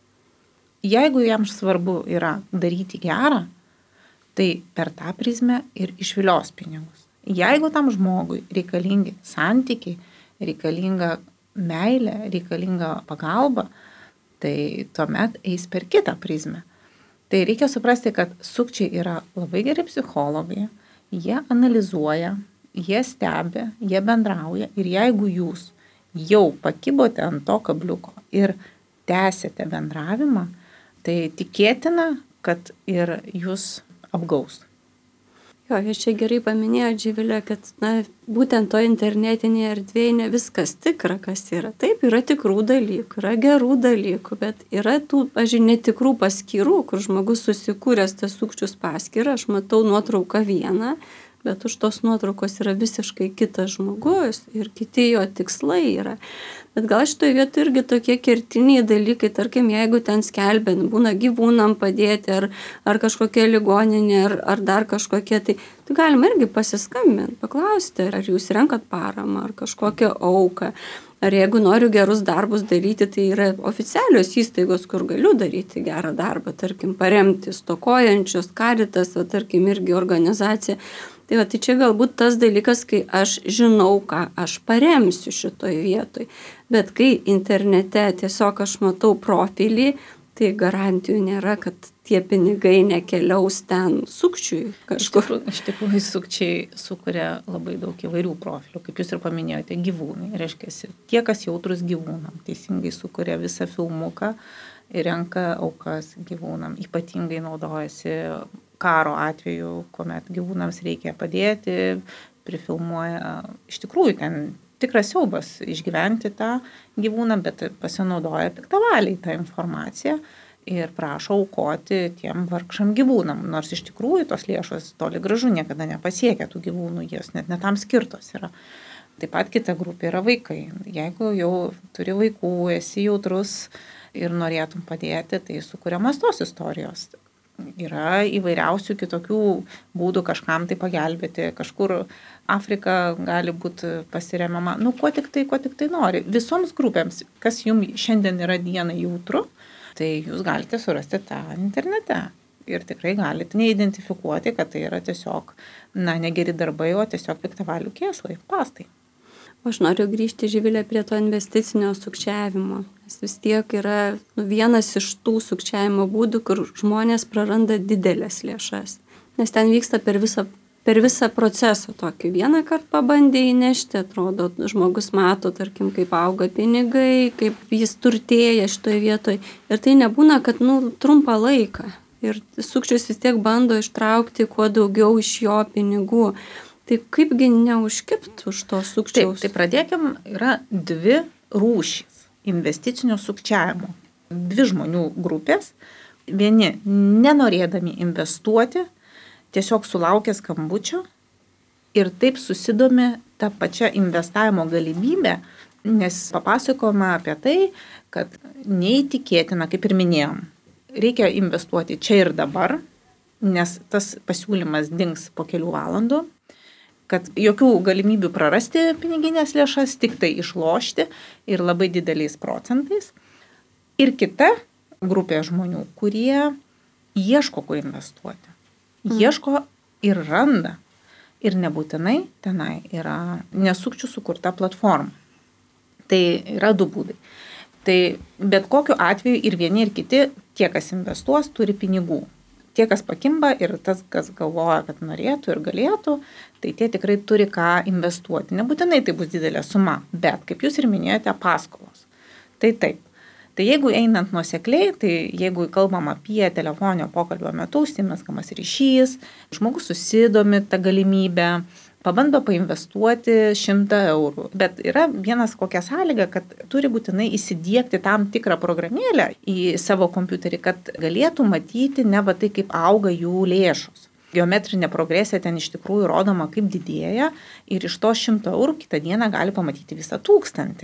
Speaker 4: Jeigu jam svarbu yra daryti gerą, tai per tą prizmę ir išvilios pinigus. Jeigu tam žmogui reikalingi santykiai, reikalinga meilė, reikalinga pagalba, tai tuomet eis per kitą prizmę. Tai reikia suprasti, kad sukčiai yra labai geri psichologai, jie analizuoja, jie stebi, jie bendrauja ir jeigu jūs jau pakibote ant to kabliuko ir tęsėte bendravimą, tai tikėtina, kad ir jūs apgaus.
Speaker 1: Jūs čia gerai paminėjote, Dživilė, kad būtent to internetinėje erdvėje ne viskas tikra, kas yra. Taip, yra tikrų dalykų, yra gerų dalykų, bet yra tų, netikrų paskyrų, kur žmogus susikūręs tas sukčius paskyrą, aš matau nuotrauką vieną, bet už tos nuotraukos yra visiškai kitas žmogus ir kiti jo tikslai yra. Bet gal šitoje vietoje irgi tokie kertiniai dalykai, tarkim, jeigu ten skelbia, būna gyvūnam padėti ar kažkokia ligoninė ar dar kažkokie, tai galima irgi pasiskambinti, paklausti, ar jūs renkat paramą ar kažkokią auką. Ar jeigu noriu gerus darbus daryti, tai yra oficialios įstaigos, kur galiu daryti gerą darbą, tarkim, paremti stokojančius, Caritas, tarkim, irgi organizacija. Tai čia galbūt tas dalykas, kai aš žinau, ką aš paremsiu šitoj vietoj. Bet kai internete tiesiog aš matau profilį, tai garantijų nėra, kad tie pinigai nekeliaus ten sukčiui kažkur.
Speaker 4: Iš tikrųjų, sukčiai sukuria labai daug įvairių profilių, kaip jūs ir paminėjote, gyvūnai. Reiškia, tie, kas jautrus gyvūnam, teisingai sukuria visą filmuką ir renka aukas gyvūnam. Ypatingai naudojasi karo atveju, kuomet gyvūnams reikia padėti, prifilmuoja, iš tikrųjų ten tikras siaubas išgyventi tą gyvūną, bet pasinaudoja piktavaliai tą informaciją ir prašo aukoti tiem vargšam gyvūnam, nors iš tikrųjų tos lėšos toli gražu niekada nepasiekia tų gyvūnų, jos net netam skirtos yra. Taip pat kita grupė yra vaikai. Jeigu jau turi vaikų, esi jautrus ir norėtum padėti, tai sukuriamas tos istorijos. Yra įvairiausių kitokių būdų kažkam tai pagelbėti, kažkur Afrika gali būti pasiremiama, kuo tik tai nori. Visoms grupėms, kas jums šiandien yra dieną jautru, tai jūs galite surasti tą internete ir tikrai galite neidentifikuoti, kad tai yra tiesiog, negeri darbai, o tiesiog piktavalių kėslai, pastai.
Speaker 1: Aš noriu grįžti, Živilė, prie to investicinio sukčiavimo. Nes vis tiek yra vienas iš tų sukčiavimo būdų, kur žmonės praranda didelės lėšas. Nes ten vyksta per visą procesą tokį. Vieną kartą pabandė įnešti, atrodo, žmogus mato, tarkim, kaip auga pinigai, kaip jis turtėja šitoje vietoje. Ir tai nebūna, kad trumpą laiką. Ir sukčius vis tiek bando ištraukti kuo daugiau iš jo pinigų. Tai kaipgi neužkibti už to sukčiaus?
Speaker 4: Taip, tai pradėkim, yra 2 rūšys investicinio sukčiavimo. 2 žmonių grupės. Vieni nenorėdami investuoti, tiesiog sulaukia skambučio ir taip susidomi tą pačią investavimo galimybę, nes papasakoma apie tai, kad neįtikėtina, kaip ir minėjom, reikia investuoti čia ir dabar, nes tas pasiūlymas dings po kelių valandų, kad jokių galimybių prarasti piniginės lėšas, tik tai išlošti ir labai dideliais procentais. Ir kita grupė žmonių, kurie ieško, kur investuoti. Ieško ir randa. Ir nebūtinai tenai yra nesukčių sukurta platforma. Tai yra 2 būdai. Tai bet kokiu atveju ir vieni ir kiti, tie, kas investuos, turi pinigų. Tie, kas pakimba ir tas, kas galvoja, kad norėtų ir galėtų, tai tie tikrai turi ką investuoti. Nebūtinai tai bus didelė suma, bet, kaip jūs ir minėjote, paskolos. Tai taip. Tai jeigu einant nuosekliai, tai jeigu kalbam apie telefoninio pokalbio metu, užsimezgamas ryšys, žmogus susidomi tą galimybę, pabando painvestuoti 100 eurų. Bet yra vienas kokia sąlyga, kad turi būtinai įsidiegti tam tikrą programėlę į savo kompiuterį, kad galėtų matyti neva tai, kaip auga jų lėšos. Geometrinė progresija ten iš tikrųjų rodoma, kaip didėja ir iš to 100 eurų kitą dieną gali pamatyti visą 1000.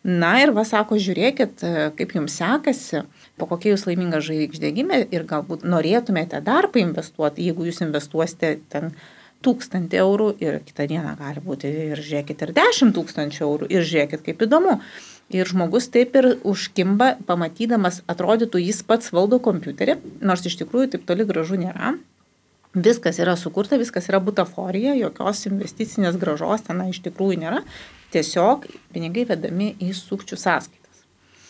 Speaker 4: Ir sako, žiūrėkit, kaip jums sekasi, po kokia jūs laiminga žvaigždė gimė ir galbūt norėtumėte dar painvestuoti, jeigu jūs investuosite ten 1000 eurų ir kitą dieną gali būti ir žiūrėkit ir 10 000 eurų ir žiūrėkit, kaip įdomu. Ir žmogus taip ir užkimba, pamatydamas, atrodytų, jis pats valdo kompiuterį, nors iš tikrųjų taip toli gražu nėra. Viskas yra sukurta, viskas yra butaforija, jokios investicinės grąžos ten iš tikrųjų nėra, tiesiog pinigai vedami į sukčių sąskaitas.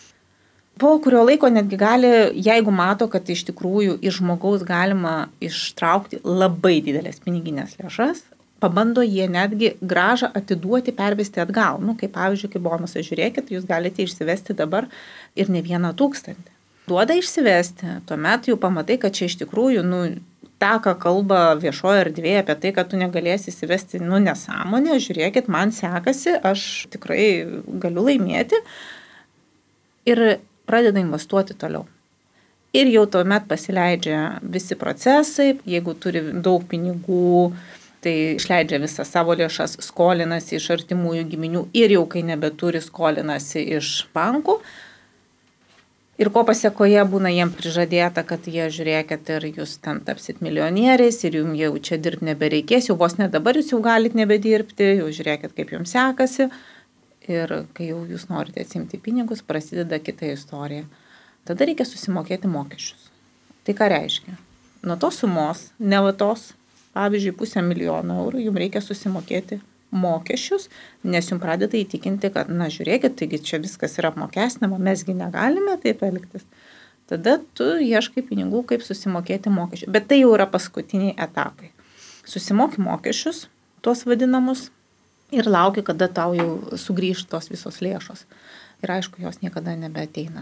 Speaker 4: Po kurio laiko netgi gali, jeigu mato, kad iš tikrųjų iš žmogaus galima ištraukti labai didelės piniginės lėšas, pabando jie netgi grąžą atiduoti, pervesti atgal. Kaip pavyzdžiui, kaip bonusą, žiūrėkit, jūs galite išsivesti dabar ir ne 1000. Duoda išsivesti, tuomet jau pamatai, kad čia iš tikrųjų, tą, ką kalba viešoje erdvėje apie tai, kad tu negalėsi įsivesti, nesąmonė, žiūrėkit, man sekasi, aš tikrai galiu laimėti ir pradeda investuoti toliau. Ir jau tuomet pasileidžia visi procesai, jeigu turi daug pinigų, tai išleidžia visą savo lėšas, skolinasi iš artimųjų giminių ir jau kai nebeturi, skolinasi iš bankų. Ir ko pasiekoje būna jiem prižadėta, kad jie žiūrėkit ir jūs ten tapsit milijonieriais ir jums jau čia dirbti nebereikės, jau vos ne dabar jūs jau galit nebedirbti, jau žiūrėkit, kaip jums sekasi. Ir kai jau jūs norite atsimti pinigus, prasideda kita istorija. Tada reikia susimokėti mokesčius. Tai ką reiškia? Nuo tos sumos, ne va tos, pavyzdžiui, 500 000 eurų, jums reikia susimokėti mokesčius, nes jums pradeda įtikinti, kad, žiūrėkit, taigi čia viskas yra apmokestinama, mesgi negalime taip elgtis. Tada tu ieškai pinigų, kaip susimokėti mokesčius. Bet tai jau yra paskutiniai etapai. Susimoki mokesčius, tuos vadinamus, ir lauki, kada tau jau sugrįž tos visos lėšos. Ir aišku, jos niekada nebeateina.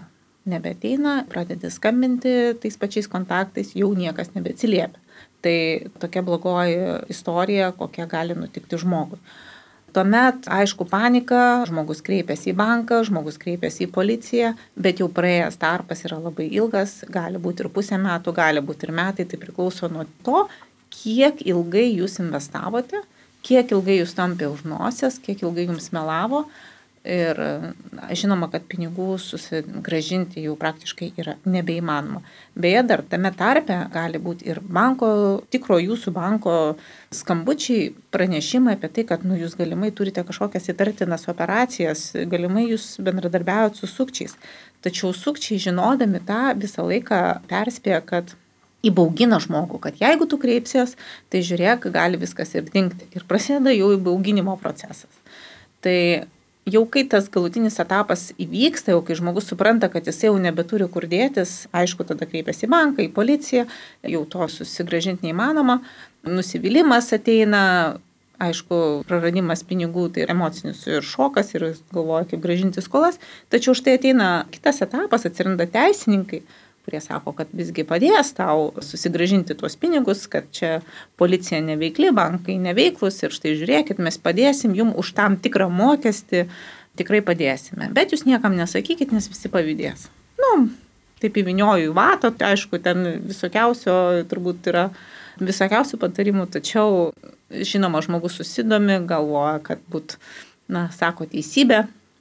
Speaker 4: nebeateina, pradedi skambinti tais pačiais kontaktais, jau niekas nebeatsiliepia. Tai tokia blogoji istorija, kokia gali nutikti žmogui. Tuomet, aišku, panika, žmogus kreipiasi į banką, žmogus kreipiasi į policiją, bet jau praėjęs tarpas yra labai ilgas, gali būti ir pusę metų, gali būti ir metai, tai priklauso nuo to, kiek ilgai jūs investavote, kiek ilgai jūs tampė už nosies, kiek ilgai jums melavo. Ir žinoma, kad pinigų susigrąžinti jau praktiškai yra nebeįmanoma. Beje, dar tame tarpe gali būti ir tikro jūsų banko skambučiai, pranešimai apie tai, kad jūs galimai turite kažkokias įtartinas operacijas, galimai jūs bendradarbiaujat su sukčiais. Tačiau sukčiai, žinodami tą, visą laiką perspėja, kad įbaugina žmogų, kad jeigu tu kreipsies, tai žiūrėk, gali viskas ir dingti. Ir prasideda jau įbauginimo procesas. Tai jau kai tas galutinis etapas įvyksta, jau kai žmogus supranta, kad jis jau nebeturi kur dėtis, aišku, tada kreipiasi į banką, į policiją, jau to susigrąžinti neįmanoma, nusivylimas ateina, aišku, praradimas pinigų, tai emocinis ir šokas, ir galvoja, kaip grąžinti skolas, tačiau štai ateina kitas etapas, atsiranda teisininkai, kurie sako, kad visgi padės tau susigrąžinti tuos pinigus, kad čia policija neveikli, bankai neveiklus ir štai žiūrėkit, mes padėsim jums už tam tikrą mokestį, tikrai padėsime. Bet jūs niekam nesakykit, nes visi pavydės. Taip įvinioju į vatą, tai aišku, ten turbūt yra visokiausių patarimų, tačiau, žinoma, žmogus susidomi, galvoja, kad sako teisybę.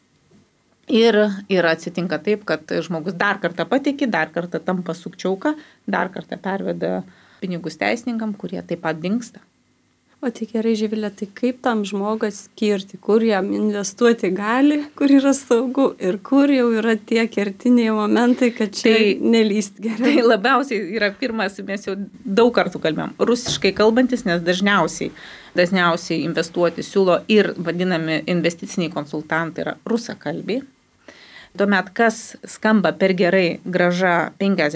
Speaker 4: Ir atsitinka taip, kad žmogus dar kartą patikė, dar kartą tampa sukčiauka, dar kartą perveda pinigus teisininkam, kurie taip pat dingsta.
Speaker 1: O tai gerai, Živilė, tai kaip tam žmogas skirti, kur jam investuoti gali, kur yra saugu ir kur jau yra tie kertiniai momentai, kad čia nelyst gerai.
Speaker 4: Tai labiausiai yra pirmas, mes jau daug kartų kalbėjom, rusiškai kalbantis, nes dažniausiai investuoti siūlo ir vadinami investiciniai konsultantai yra rusakalbiai. Tuomet, kas skamba per gerai, grąža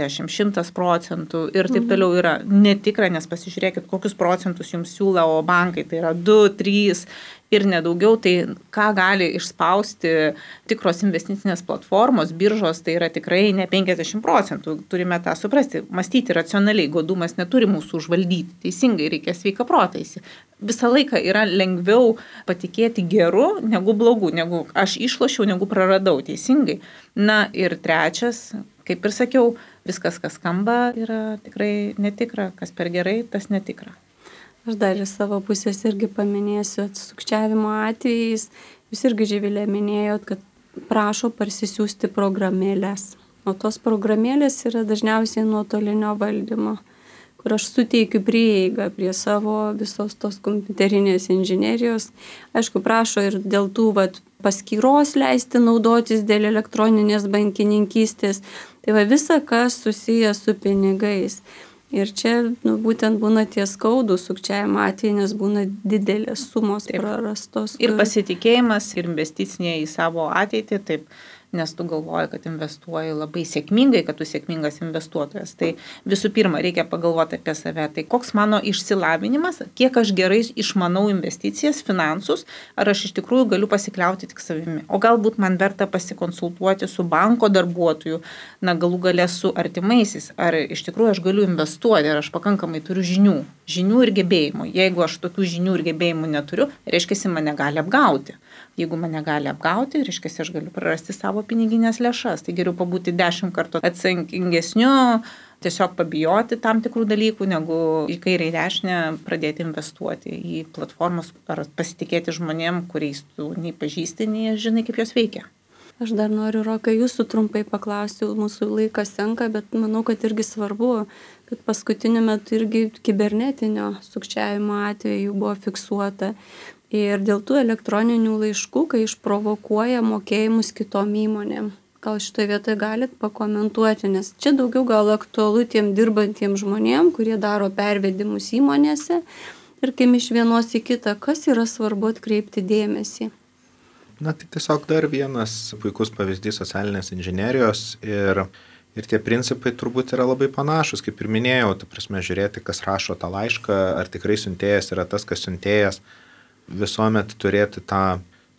Speaker 4: 50-100% ir taip toliau yra netikra, nes pasižiūrėkit, kokius procentus jums siūlo, o bankai tai yra 2-3 ir nedaugiau, tai ką gali išspausti tikros investicinės platformos, biržos, tai yra tikrai ne 50%. Turime tą suprasti, mąstyti racionaliai, godumas neturi mūsų užvaldyti, teisingai reikia sveiką protą. Visą laiką yra lengviau patikėti geru negu blogu, negu aš išlošiau, negu praradau, teisingai. Na ir trečias, kaip ir sakiau, viskas, kas skamba, yra tikrai netikra, kas per gerai, tas netikra.
Speaker 1: Aš dar iš savo pusės irgi paminėsiu sukčiavimo atvejais. Jūs irgi, Živilė, minėjot, kad prašo parsisiųsti programėlės. O tos programėlės yra dažniausiai nuotolinio valdymo, kur aš suteikiu prieigą prie savo visos tos kompiuterinės inžinerijos. Aišku, prašo ir dėl tų paskyros leisti naudotis dėl elektroninės bankininkystės. Tai visa, kas susijęs su pinigais. Ir čia būtent būna tie skaudūs sukčiavimo atvejai, nes būna didelės sumos prarastos.
Speaker 4: Ir pasitikėjimas, ir investicinė į savo ateitį, taip, nes tu galvoji, kad investuoji labai sėkmingai, kad tu sėkmingas investuotojas. Tai visų pirma, reikia pagalvoti apie save, tai koks mano išsilavinimas, kiek aš gerai išmanau investicijas, finansus, ar aš iš tikrųjų galiu pasikliauti tik savimi. O galbūt man verta pasikonsultuoti su banko darbuotoju, galų gale su artimaisiais, ar iš tikrųjų aš galiu investuoti, ar aš pakankamai turiu žinių ir gebėjimų. Jeigu aš tokių žinių ir gebėjimų neturiu, reiškia, mane gali apgauti. Jeigu mane gali apgauti, reiškia, aš galiu prarasti savo piniginės lėšas. Tai geriau pabūti 10 kartų atsakingesniu, tiesiog pabijoti tam tikrų dalykų, negu į kairę į dešinę pradėti investuoti į platformas ar pasitikėti žmonėm, kuriais tu nei pažįsti, nei žinai, kaip jos veikia.
Speaker 1: Aš dar noriu, Rokai, jūsų trumpai paklausti, mūsų laikas senka, bet manau, kad irgi svarbu, kad paskutiniu metu irgi kibernetinio sukčiavimo atveju buvo fiksuota. Ir dėl tų elektroninių laiškų, kai išprovokuoja mokėjimus kitom įmonėm. Gal šitoje vietoje galit pakomentuoti, nes čia daugiau gal aktualu tiem dirbantiem žmonėm, kurie daro pervedimus įmonėse ir kai iš vienos į kitą, kas yra svarbu atkreipti dėmesį.
Speaker 2: Tai tiesiog dar vienas puikus pavyzdys socialinės inžinerijos ir tie principai turbūt yra labai panašus, kaip ir minėjau, žiūrėti, kas rašo tą laišką, ar tikrai siuntėjas yra tas, kas siuntėjas, visuomet turėti tą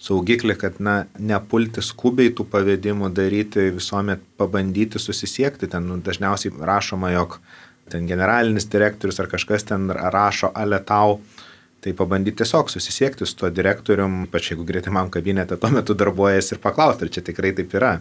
Speaker 2: saugiklį, kad nepulti skubiai tų pavedimų daryti, visuomet pabandyti susisiekti. Ten dažniausiai rašoma, jog ten generalinis direktorius ar kažkas ten rašo ale tau, tai pabandyti tiesiog susisiekti su tuo direktorium, ypač jeigu gretimam kabinete tuo metu darbuojasi ir paklausti, ar čia tikrai taip yra.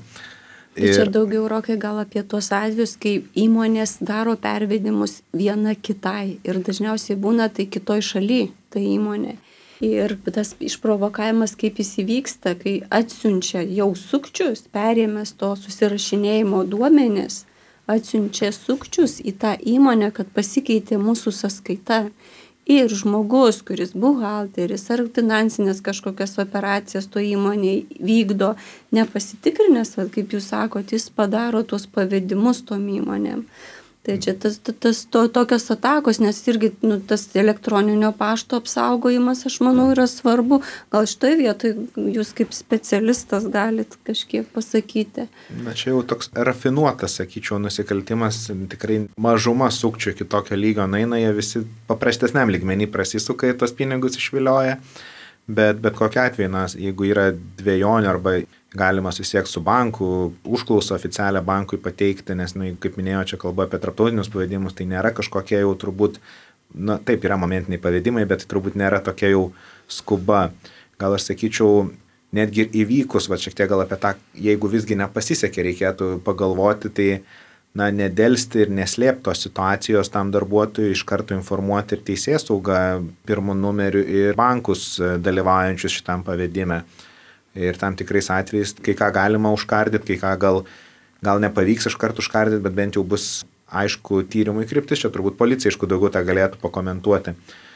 Speaker 1: Ir čia daugiau, Rokai, gal apie tuos atvejus, kai įmonės daro pervedimus viena kitai ir dažniausiai būna tai kitoj šaly, tai įmonė. Ir tas išprovokavimas, kaip jis įvyksta, kai atsiunčia jau sukčius, perėmęs to susirašinėjimo duomenis, atsiunčia sukčius į tą įmonę, kad pasikeitė mūsų sąskaita. Ir žmogus, kuris buhalteris ar finansinės kažkokias operacijas to įmonėje vykdo, nepasitikrinęs, kaip jūs sakot, jis padaro tuos pavedimus tom įmonėm. Tai čia tokios atakos, nes irgi tas elektroninio pašto apsaugojimas, aš manau, yra svarbu. Gal šitoje vietoje jūs kaip specialistas galit kažkiek pasakyti?
Speaker 2: Čia jau toks rafinuotas, sakyčiau, nusikaltimas, tikrai mažuma sukčių iki tokio lygio naina, jie visi paprastesniam lygmenį prasisuka ir tos pinigus išvilioja. Bet kokia atveju, jeigu yra dvejonių arba galima susiekti su banku, užklausą oficialią bankui pateikti, nes, kaip minėjau, čia kalba apie tarptautinius pavedimus, tai nėra kažkokie jau turbūt, taip yra momentiniai pavedimai, bet tai turbūt nėra tokia jau skuba. Gal aš sakyčiau, netgi įvykus, šiek tiek gal apie tą, jeigu visgi nepasisekė, reikėtų pagalvoti, tai nedelsti ir neslėpti tos situacijos tam darbuotojui, iš karto informuoti ir teisėsaugą pirmu numeriu ir bankus dalyvaujančius šitam pavedime. Ir tam tikrais atvejais, kai ką galima užkardyti, kai ką gal nepavyks iš karto užkardyti, bet bent jau bus aišku tyrimui kryptis, čia turbūt policija aišku daugiau tą galėtų pakomentuoti.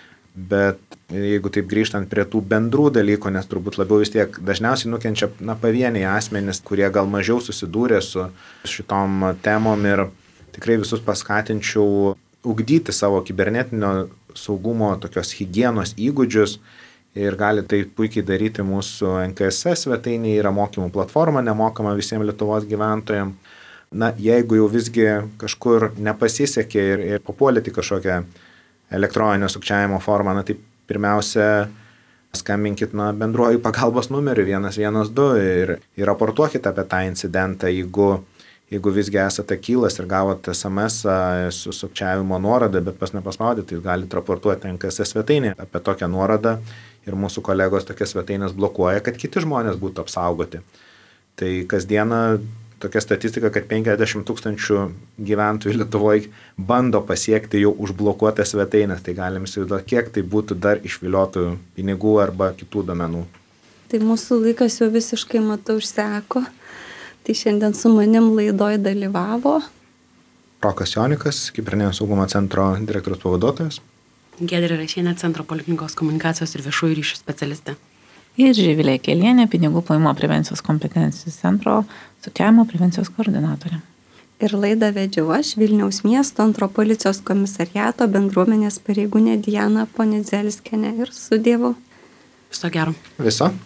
Speaker 2: Bet jeigu taip grįžtant prie tų bendrų dalykų, nes turbūt labiau vis tiek dažniausiai nukenčia pavieniai asmenys, kurie gal mažiau susidūrė su šitom temom ir tikrai visus paskatinčiau ugdyti savo kibernetinio saugumo tokios higienos įgūdžius ir gali tai puikiai daryti mūsų NKSS svetainėje, yra mokymų platforma nemokama visiems Lietuvos gyventojams. Jeigu jau visgi kažkur nepasisekė ir papuolėti kažkokią elektroninio sukčiavimo formą, tai pirmiausia skambinkit bendruoju pagalbos numeriu 112 ir raportuokit apie tą incidentą, jeigu visgi esate kylas ir gavote SMS su sukčiavimo nuoroda, bet nepaspaudėte, tai galite raportuoti NKSS svetainėje apie tokią nuorodą ir mūsų kolegos tokias svetainės blokuoja, kad kiti žmonės būtų apsaugoti. Tai kasdieną tokia statistika, kad 50 000 gyventojų Lietuvoje bando pasiekti jau užblokuotas svetainės, tai galim įsivaizduoti, kiek tai būtų dar išviliotų pinigų arba kitų domenų.
Speaker 1: Tai mūsų laikas jau visiškai, matau, išseko. Tai šiandien su manim laidoj dalyvavo
Speaker 2: Rokas Jonikas, Kibernetinio saugumo centro direktoriaus pavaduotojas.
Speaker 3: Giedrė Rašienė, Centro poliklinikos komunikacijos ir viešųjų ryšių specialistė.
Speaker 4: Ir Živilė Kelienė, pinigų plovimo prevencijos kompetencijų centro sukčiavimo prevencijos koordinatorė.
Speaker 1: Ir laidą vedžiau aš, Vilniaus miesto antro policijos komisariato bendruomenės pareigūnė Diana Ponidzelskienė ir su Dievu.
Speaker 3: Viso gero.
Speaker 2: Viso.